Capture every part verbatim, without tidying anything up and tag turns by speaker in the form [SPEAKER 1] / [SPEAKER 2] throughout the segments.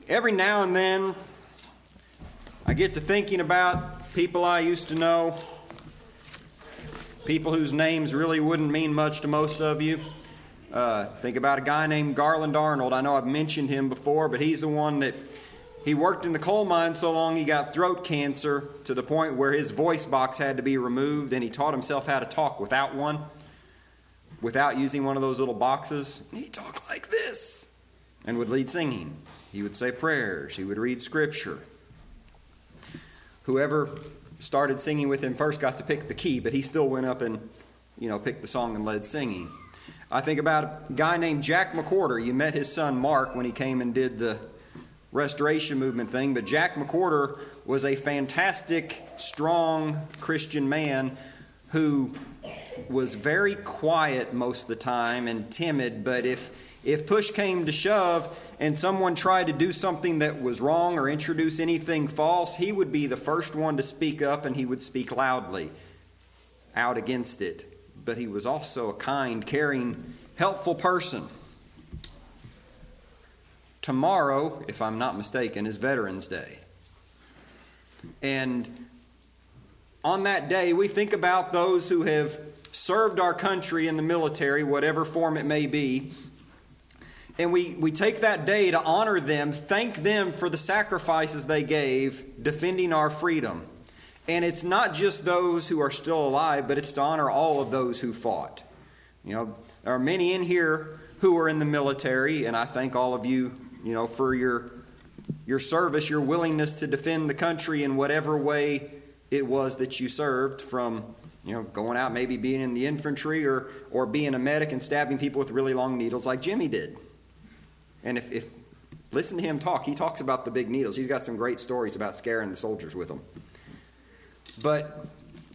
[SPEAKER 1] Every now and then, I get to thinking about people I used to know, people whose names really wouldn't mean much to most of you. Uh, think about a guy named Garland Arnold. I know I've mentioned him before, but he's the one that he worked in the coal mine so long he got throat cancer to the point where his voice box had to be removed, and he taught himself how to talk without one, without using one of those little boxes. He talked like this and would lead singing. He would say prayers. He would read scripture. Whoever started singing with him first got to pick the key, but he still went up and, you know, picked the song and led singing. I think about a guy named Jack McWhorter. You met his son Mark when he came and did the Restoration Movement thing, but Jack McWhorter was a fantastic, strong Christian man who was very quiet most of the time and timid, but if if push came to shove and someone tried to do something that was wrong or introduce anything false, he would be the first one to speak up, and he would speak loudly out against it. But he was also a kind, caring, helpful person. Tomorrow, if I'm not mistaken, is Veterans Day. And on that day, we think about those who have served our country in the military, whatever form it may be. And we, we take that day to honor them, thank them for the sacrifices they gave defending our freedom. And it's not just those who are still alive, but it's to honor all of those who fought. You know, there are many in here who are in the military, and I thank all of you, you know, for your your service, your willingness to defend the country in whatever way it was that you served, from, you know, going out, maybe being in the infantry, or or being a medic and stabbing people with really long needles like Jimmy did. And if, if listen to him talk, he talks about the big needles. He's got some great stories about scaring the soldiers with them. But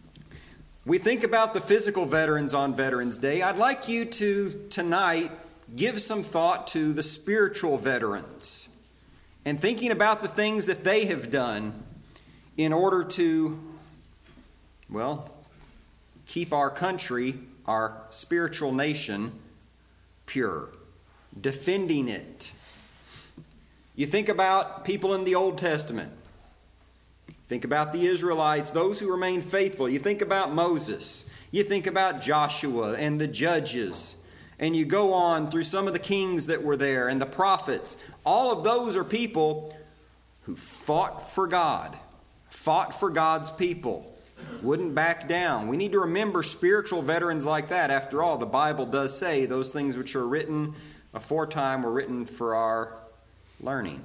[SPEAKER 1] we think about the physical veterans on Veterans Day. I'd like you to tonight give some thought to the spiritual veterans and thinking about the things that they have done in order to, well, keep our country, our spiritual nation, pure, defending it. You think about people in the Old Testament. Think about the Israelites, those who remained faithful. You think about Moses. You think about Joshua and the judges. And you go on through some of the kings that were there and the prophets. All of those are people who fought for God, fought for God's people, wouldn't back down. We need to remember spiritual veterans like that. After all, the Bible does say those things which are written aforetime were written for our learning,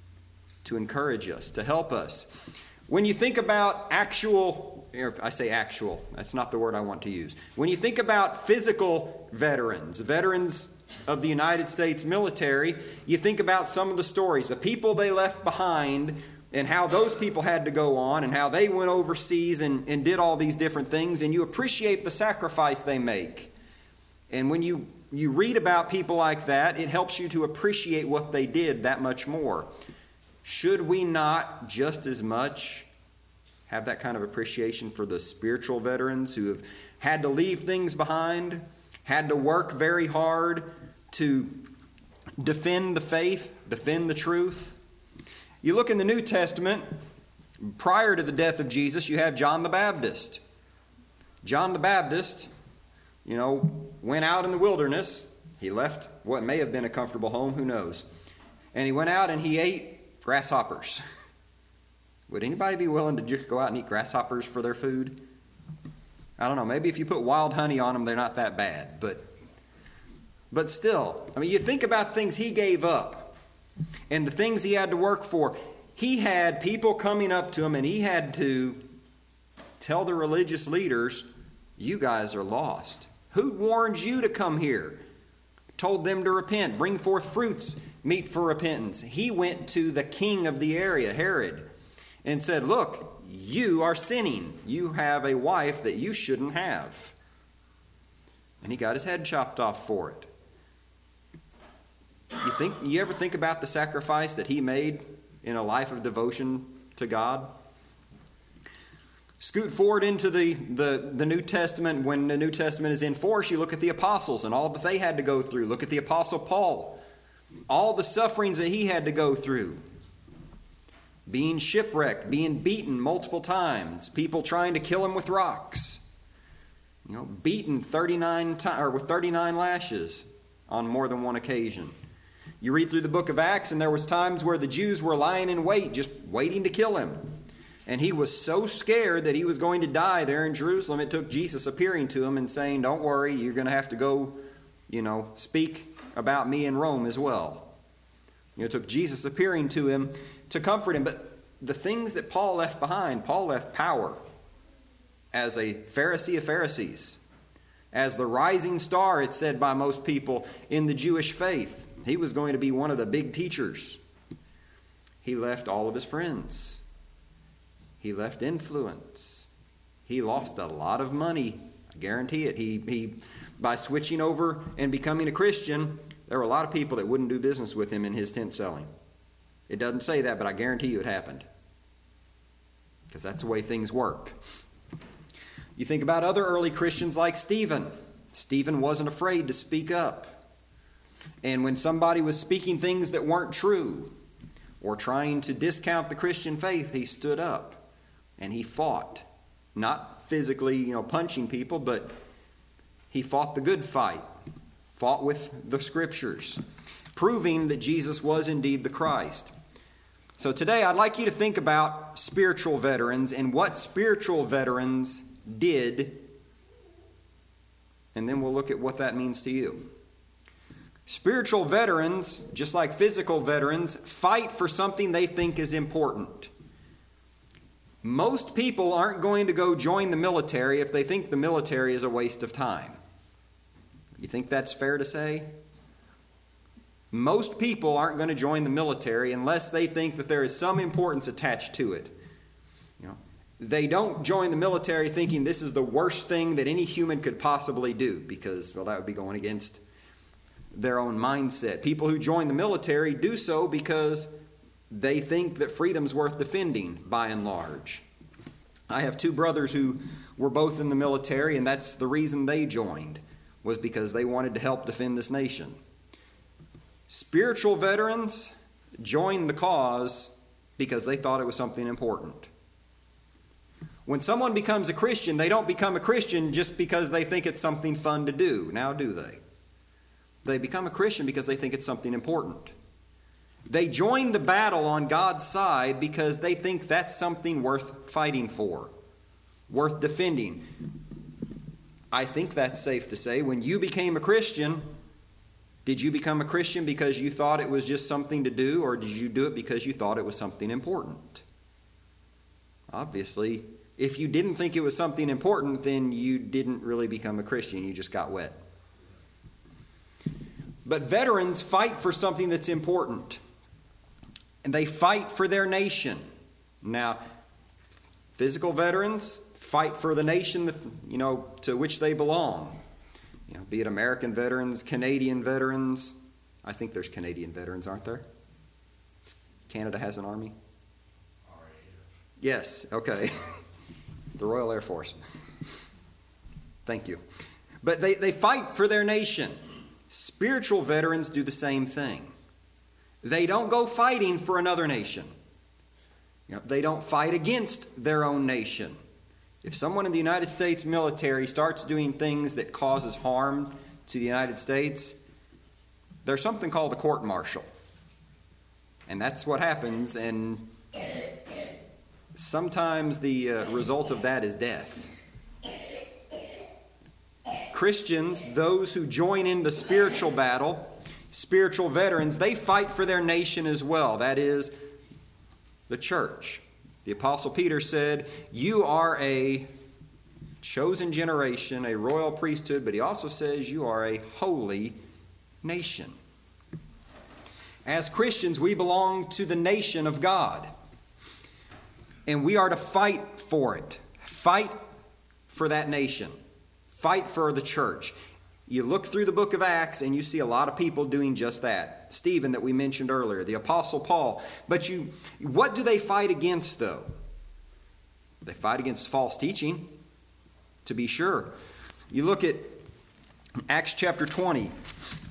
[SPEAKER 1] to encourage us, to help us. When you think about actual, I say actual, that's not the word I want to use. When you think about physical veterans, veterans of the United States military, you think about some of the stories, the people they left behind, and how those people had to go on, and how they went overseas and, and did all these different things, and you appreciate the sacrifice they make. And when you, you read about people like that, it helps you to appreciate what they did that much more. Should we not just as much have that kind of appreciation for the spiritual veterans who have had to leave things behind, had to work very hard to defend the faith, defend the truth? You look in the New Testament, prior to the death of Jesus, you have John the Baptist. John the Baptist, you know, went out in the wilderness. He left what may have been a comfortable home, who knows. And he went out and he ate grasshoppers. Would anybody be willing to just go out and eat grasshoppers for their food? I don't know. Maybe if you put wild honey on them, they're not that bad. But, but still, I mean, you think about things he gave up and the things he had to work for. He had people coming up to him, and he had to tell the religious leaders, you guys are lost. Who warned you to come here? Told them to repent, bring forth fruits meet for repentance. He went to the king of the area, Herod, and said, look, you are sinning. You have a wife that you shouldn't have. And he got his head chopped off for it. You think you ever think about the sacrifice that he made in a life of devotion to God? Scoot forward into the, the, the New Testament. When the New Testament is in force, you look at the apostles and all that they had to go through. Look at the Apostle Paul. All the sufferings that he had to go through. being shipwrecked, being beaten multiple times, people trying to kill him with rocks. You know, beaten thirty-nine times, or with thirty-nine lashes on more than one occasion. You read through the book of Acts, and there was times where the Jews were lying in wait, just waiting to kill him. And he was so scared that he was going to die there in Jerusalem, it took Jesus appearing to him and saying, don't worry, you're going to have to go, you know, speak about me in Rome as well. You know, it took Jesus appearing to him to comfort him. But the things that Paul left behind, Paul left power as a Pharisee of Pharisees, as the rising star, it's said by most people, in the Jewish faith. He was going to be one of the big teachers. He left all of his friends. He left influence. He lost a lot of money. I guarantee it. He, he, by switching over and becoming a Christian, there were a lot of people that wouldn't do business with him in his tent selling. It doesn't say that, but I guarantee you it happened. Because that's the way things work. You think about other early Christians like Stephen. Stephen wasn't afraid to speak up. And when somebody was speaking things that weren't true or trying to discount the Christian faith, he stood up and he fought. Not physically, you know, punching people, but he fought the good fight. Fought with the Scriptures, proving that Jesus was indeed the Christ. So today I'd like you to think about spiritual veterans and what spiritual veterans did, and then we'll look at what that means to you. Spiritual veterans, just like physical veterans, fight for something they think is important. Most people aren't going to go join the military if they think the military is a waste of time. You think that's fair to say? Most people aren't going to join the military unless they think that there is some importance attached to it. You know, they don't join the military thinking this is the worst thing that any human could possibly do, because, well, that would be going against their own mindset. People who join the military do so because they think that freedom's worth defending, by and large. I have two brothers who were both in the military, and that's the reason they joined, was because they wanted to help defend this nation. Spiritual veterans joined the cause because they thought it was something important. When someone becomes a Christian, they don't become a Christian just because they think it's something fun to do. Now, do they? They become a Christian because they think it's something important. They join the battle on God's side because they think that's something worth fighting for, worth defending. I think that's safe to say. When you became a Christian, did you become a Christian because you thought it was just something to do, or did you do it because you thought it was something important? Obviously, if you didn't think it was something important, then you didn't really become a Christian. You just got wet. But veterans fight for something that's important. And they fight for their nation. Now, physical veterans fight for the nation that, you know, to which they belong. You know, be it American veterans, Canadian veterans. I think there's Canadian veterans, aren't there? Canada has an army? Yes, okay. The Royal Air Force. Thank you. But they, they fight for their nation. Spiritual veterans do the same thing. They don't go fighting for another nation. You know, they don't fight against their own nation. If someone in the United States military starts doing things that causes harm to the United States, there's something called a court-martial. And that's what happens, and sometimes the uh, result of that is death. Christians, those who join in the spiritual battle, spiritual veterans, they fight for their nation as well. That is, the church. The Apostle Peter said, you are a chosen generation, a royal priesthood, but he also says you are a holy nation. As Christians, we belong to the nation of God. And we are to fight for it. Fight for that nation. Fight for the church. You look through the book of Acts and you see a lot of people doing just that. Stephen that we mentioned earlier, the Apostle Paul. But you, what do they fight against though? They fight against false teaching, to be sure. You look at Acts chapter twenty,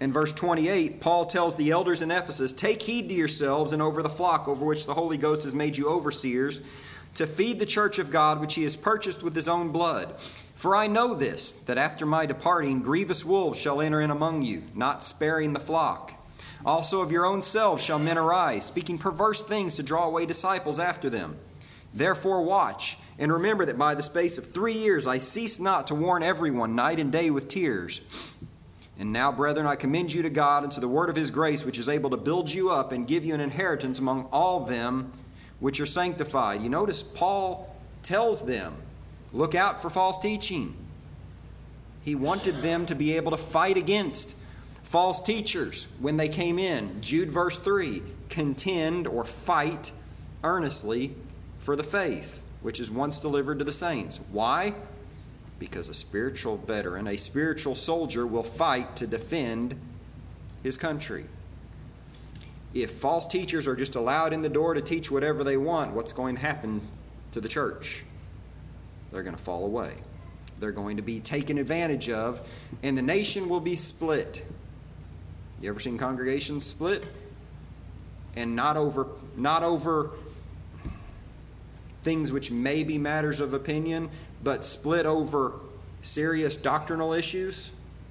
[SPEAKER 1] In verse twenty-eight, Paul tells the elders in Ephesus, "Take heed to yourselves and over the flock over which the Holy Ghost has made you overseers, to feed the church of God which he has purchased with his own blood. For I know this, that after my departing, grievous wolves shall enter in among you, not sparing the flock. Also of your own selves shall men arise, speaking perverse things to draw away disciples after them. Therefore watch, and remember that by the space of three years I ceased not to warn everyone night and day with tears. And now, brethren, I commend you to God and to the word of his grace, which is able to build you up and give you an inheritance among all them which are sanctified." You notice Paul tells them, look out for false teaching. He wanted them to be able to fight against false teachers when they came in. Jude verse three, "Contend," or fight earnestly for the faith, which is once delivered to the saints. Why? Because a spiritual veteran, a spiritual soldier, will fight to defend his country. If false teachers are just allowed in the door to teach whatever they want, what's going to happen to the church? They're going to fall away. They're going to be taken advantage of, and the nation will be split. You ever seen congregations split? And not over, not over things which may be matters of opinion, but split over serious doctrinal issues?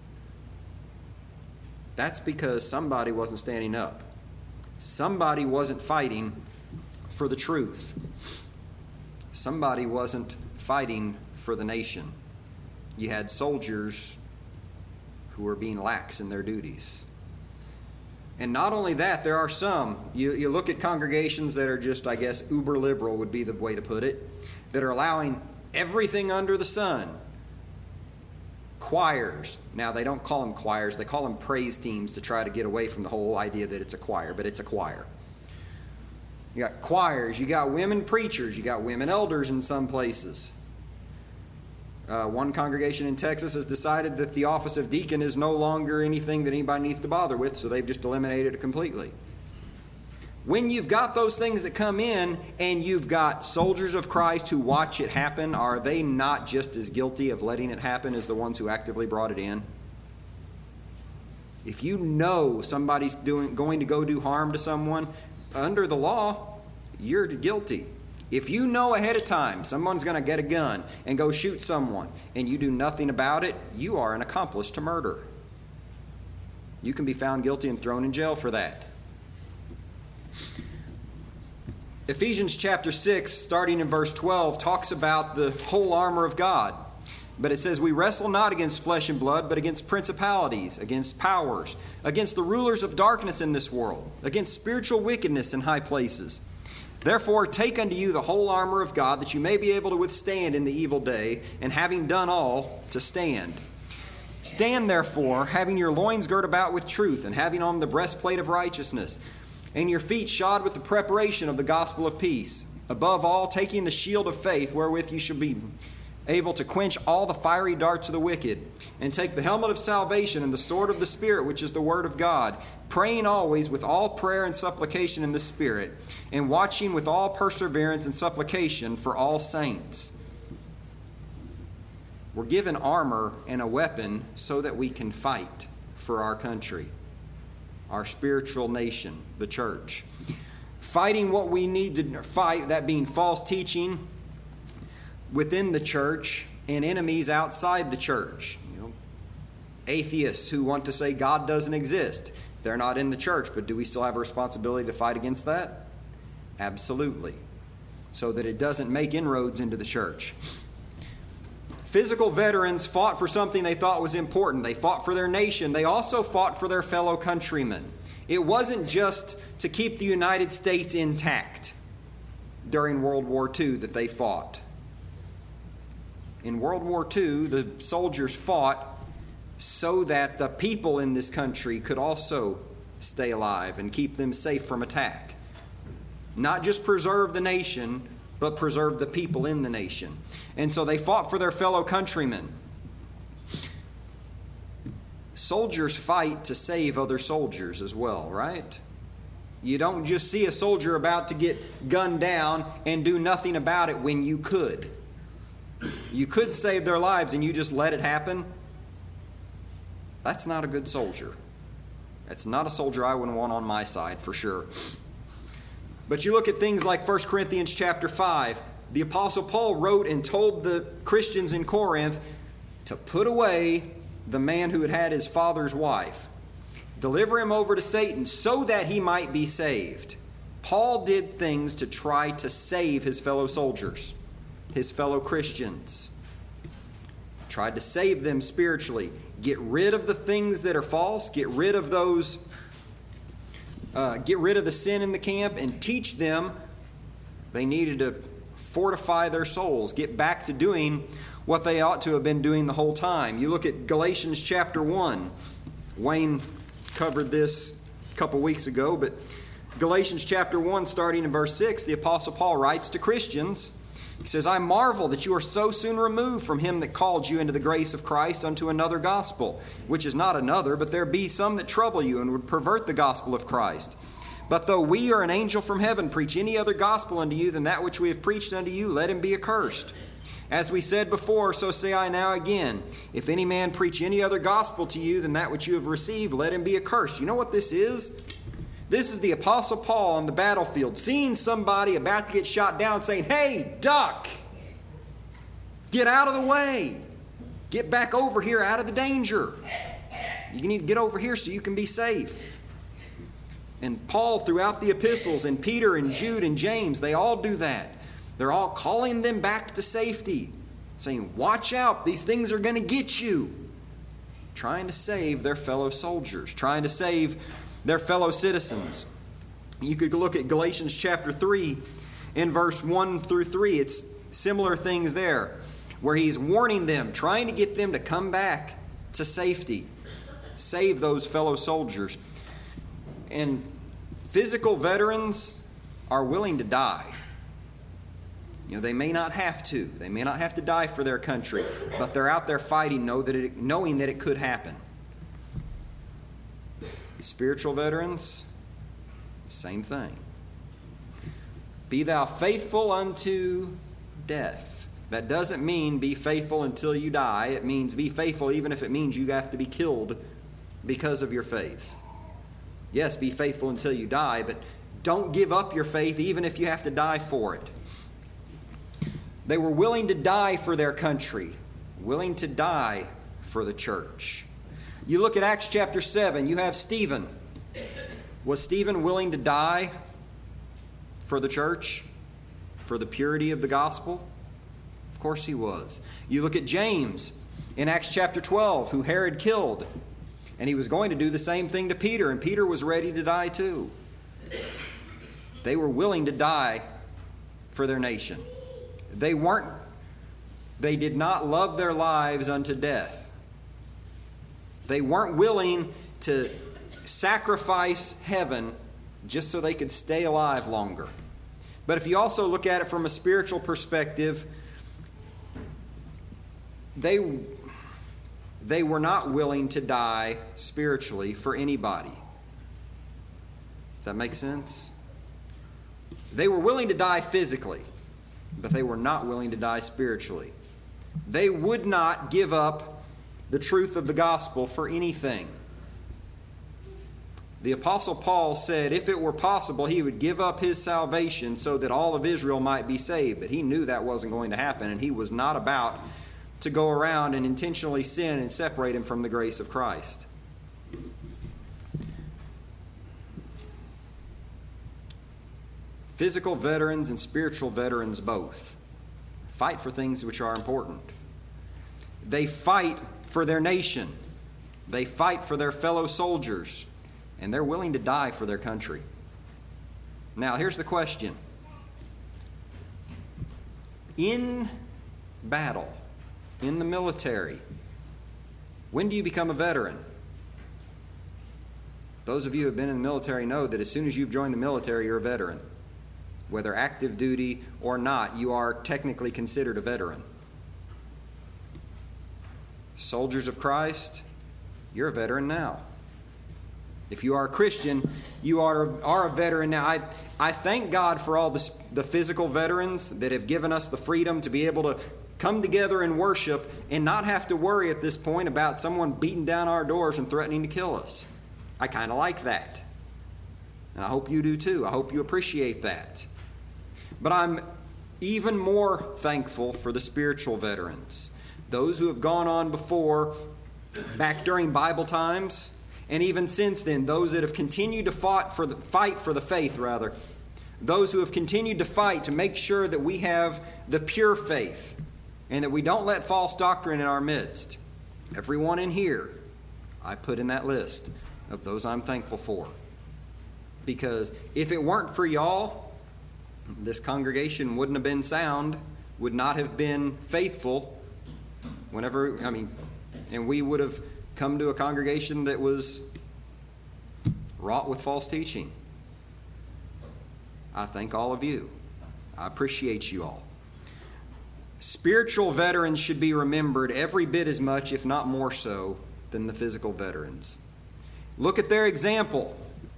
[SPEAKER 1] That's because somebody wasn't standing up. Somebody wasn't fighting for the truth. Somebody wasn't fighting for the nation. You had soldiers who were being lax in their duties. And not only that, there are some, you, you look at congregations that are just, I guess, uber liberal would be the way to put it, that are allowing everything under the sun. Choirs. Now, they don't call them choirs. They call them praise teams to try to get away from the whole idea that it's a choir, but it's a choir. You got choirs. You got women preachers. You got women elders in some places. Uh, one congregation in Texas has decided that the office of deacon is no longer anything that anybody needs to bother with, so they've just eliminated it completely. When you've got those things that come in and you've got soldiers of Christ who watch it happen, are they not just as guilty of letting it happen as the ones who actively brought it in? If you know somebody's doing, going to go do harm to someone, under the law, you're guilty. If you know ahead of time someone's going to get a gun and go shoot someone and you do nothing about it, you are an accomplice to murder. You can be found guilty and thrown in jail for that. Ephesians chapter six, starting in verse twelve, talks about the whole armor of God. But it says, "We wrestle not against flesh and blood, but against principalities, against powers, against the rulers of darkness in this world, against spiritual wickedness in high places. Therefore take unto you the whole armor of God, that you may be able to withstand in the evil day, and having done all, to stand. Stand therefore, having your loins girt about with truth, and having on the breastplate of righteousness, and your feet shod with the preparation of the gospel of peace. Above all, taking the shield of faith, wherewith you shall be able to quench all the fiery darts of the wicked, and take the helmet of salvation and the sword of the Spirit, which is the word of God, praying always with all prayer and supplication in the Spirit, and watching with all perseverance and supplication for all saints." We're given armor and a weapon so that we can fight for our country, our spiritual nation, the church. Fighting what we need to fight, that being false teaching within the church and enemies outside the church. You know, atheists who want to say God doesn't exist. They're not in the church, but do we still have a responsibility to fight against that? Absolutely. So that it doesn't make inroads into the church. Physical veterans fought for something they thought was important. They fought for their nation. They also fought for their fellow countrymen. It wasn't just to keep the United States intact during World War Two that they fought. In World War Two, the soldiers fought so that the people in this country could also stay alive and keep them safe from attack. Not just preserve the nation, but preserve the people in the nation. And so they fought for their fellow countrymen. Soldiers fight to save other soldiers as well, right? You don't just see a soldier about to get gunned down and do nothing about it when you could. You could save their lives and you just let it happen. That's not a good soldier. That's not a soldier I would want on my side for sure. But you look at things like First Corinthians chapter five. The Apostle Paul wrote and told the Christians in Corinth to put away the man who had had his father's wife. Deliver him over to Satan so that he might be saved. Paul did things to try to save his fellow soldiers, his fellow Christians. Tried to save them spiritually. Get rid of the things that are false. Get rid of those, uh, get rid of the sin in the camp and teach them they needed to fortify their souls. Get back to doing what they ought to have been doing the whole time. You look at Galatians chapter one. Wayne covered this a couple weeks ago, but Galatians chapter one, starting in verse six, the Apostle Paul writes to Christians. He says, I marvel that you are so soon removed from him that called you into the grace of Christ unto another gospel, which is not another, but there be some that trouble you and would pervert the gospel of Christ. But though we or an angel from heaven preach any other gospel unto you than that which we have preached unto you, let him be accursed. As we said before, so say I now again, if any man preach any other gospel to you than that which you have received, let him be accursed. You know what this is? This is the Apostle Paul on the battlefield, seeing somebody about to get shot down, saying, hey, duck! Get out of the way! Get back over here out of the danger. You need to get over here so you can be safe. And Paul, throughout the epistles, and Peter and Jude and James, they all do that. They're all calling them back to safety, saying, watch out, these things are going to get you. Trying to save their fellow soldiers, trying to save their fellow citizens. You could look at Galatians chapter three in verse one through three. It's similar things there, where he's warning them, trying to get them to come back to safety, save those fellow soldiers. And physical veterans are willing to die. You know, they may not have to. They may not have to die for their country, but they're out there fighting, know that it, knowing that it could happen. Spiritual veterans, same thing. Be thou faithful unto death. That doesn't mean be faithful until you die. It means be faithful even if it means you have to be killed because of your faith. Yes, be faithful until you die, but don't give up your faith even if you have to die for it. They were willing to die for their country, willing to die for the church. You look at Acts chapter seven, you have Stephen. Was Stephen willing to die for the church, for the purity of the gospel? Of course he was. You look at James in Acts chapter twelve, who Herod killed, and he was going to do the same thing to Peter, and Peter was ready to die too. They were willing to die for their nation. They weren't, they did not love their lives unto death. They weren't willing to sacrifice heaven just so they could stay alive longer. But if you also look at it from a spiritual perspective, they, they were not willing to die spiritually for anybody. Does that make sense? They were willing to die physically, but they were not willing to die spiritually. They would not give up the truth of the gospel for anything. The Apostle Paul said if it were possible, he would give up his salvation so that all of Israel might be saved. But he knew that wasn't going to happen, and he was not about to go around and intentionally sin and separate him from the grace of Christ. Physical veterans and spiritual veterans both fight for things which are important. They fight for their nation. They fight for their fellow soldiers. And they're willing to die for their country. Now, here's the question. In battle, in the military, when do you become a veteran? Those of you who have been in the military know that as soon as you've joined the military, you're a veteran. Whether active duty or not, you are technically considered a veteran. Soldiers of Christ, you're a veteran now. If you are a Christian, you are, are a veteran now. I, I thank God for all the, the physical veterans that have given us the freedom to be able to come together and worship and not have to worry at this point about someone beating down our doors and threatening to kill us. I kind of like that. And I hope you do too. I hope you appreciate that. But I'm even more thankful for the spiritual veterans, those who have gone on before, back during Bible times, and even since then, those that have continued to fight for the, fight for the faith, rather. Those who have continued to fight to make sure that we have the pure faith and that we don't let false doctrine in our midst. Everyone in here, I put in that list of those I'm thankful for. Because if it weren't for y'all, this congregation wouldn't have been sound, would not have been faithful whenever, I mean, and we would have come to a congregation that was wrought with false teaching. I thank all of you. I appreciate you all. Spiritual veterans should be remembered every bit as much, if not more so, than the physical veterans. Look at their example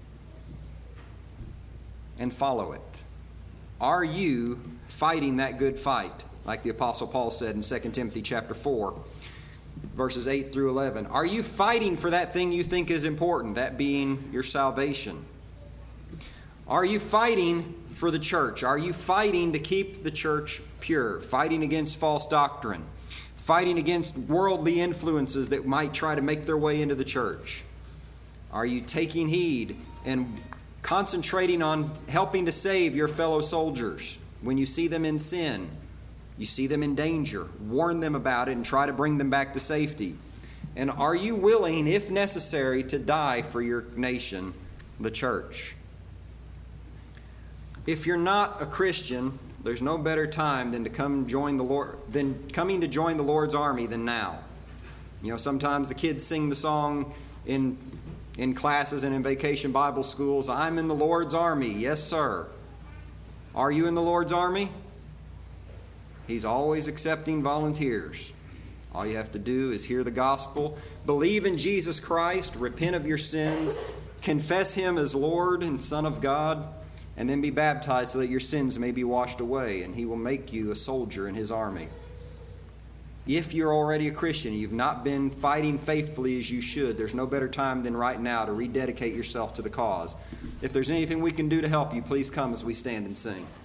[SPEAKER 1] and follow it. Are you fighting that good fight, like the Apostle Paul said in Second Timothy chapter four, verses eight through eleven? Are you fighting for that thing you think is important, that being your salvation? Are you fighting for the church? Are you fighting to keep the church pure, fighting against false doctrine, fighting against worldly influences that might try to make their way into the church? Are you taking heed and concentrating on helping to save your fellow soldiers when you see them in sin, you see them in danger, warn them about it and try to bring them back to safety? And are you willing, if necessary, to die for your nation, the church? If you're not a Christian, there's no better time than to come join the Lord, than coming to join the Lord's army than now. You know, sometimes the kids sing the song in in classes and in vacation Bible schools, I'm in the Lord's army. Yes, sir. Are you in the Lord's army? He's always accepting volunteers. All you have to do is hear the gospel, believe in Jesus Christ, repent of your sins, confess Him as Lord and Son of God, and then be baptized so that your sins may be washed away, and He will make you a soldier in His army. If you're already a Christian, you've not been fighting faithfully as you should, there's no better time than right now to rededicate yourself to the cause. If there's anything we can do to help you, please come as we stand and sing.